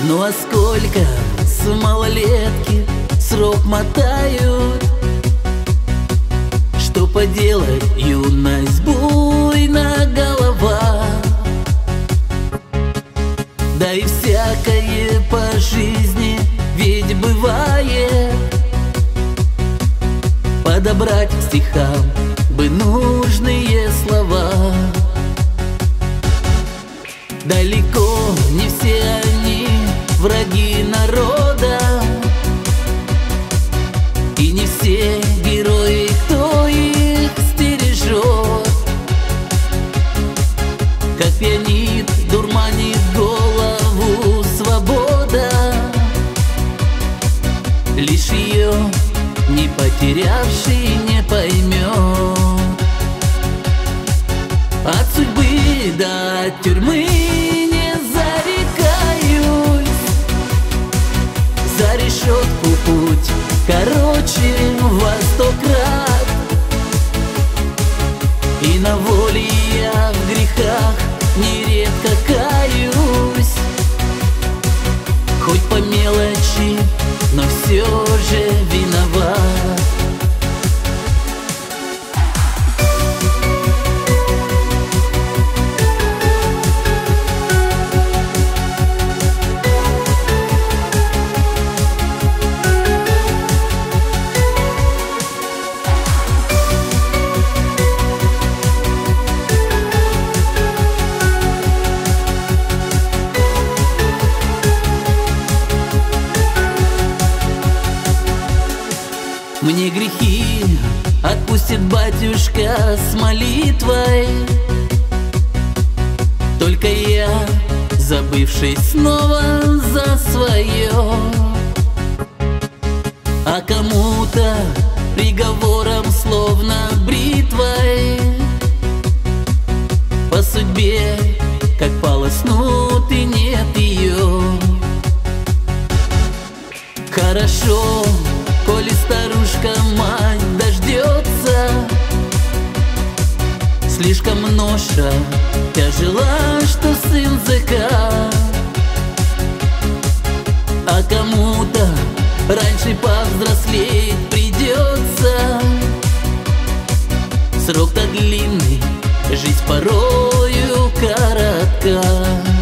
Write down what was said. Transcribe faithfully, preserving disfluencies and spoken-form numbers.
Ну а сколько с малолетки срок мотают? Что поделать, юность буйна голова. Да и всякое по жизни ведь бывает. Подобрать к стихам бы нужные слова. Далеко не все они враги народа, и не все герои, кто их стережет. Как пьянит, дурманит голову свобода, лишь ее не потерявший не поймет. От судьбы до тюрьмы не зарекаюсь, за решетку путь короче во сто крат. И на воле я в грехах нередко каюсь, хоть по мелочи, но все же виноват. Мне грехи отпустит батюшка с молитвой, только я, забывшись снова за свое. А кому-то приговором словно бритвой по судьбе, как полоснут и нет ее. Хорошо, коли старушка-мать дождется, слишком ноша тяжела, что сын зэка. А кому-то раньше повзрослеть придется. Срок так длинный, жизнь порою коротка.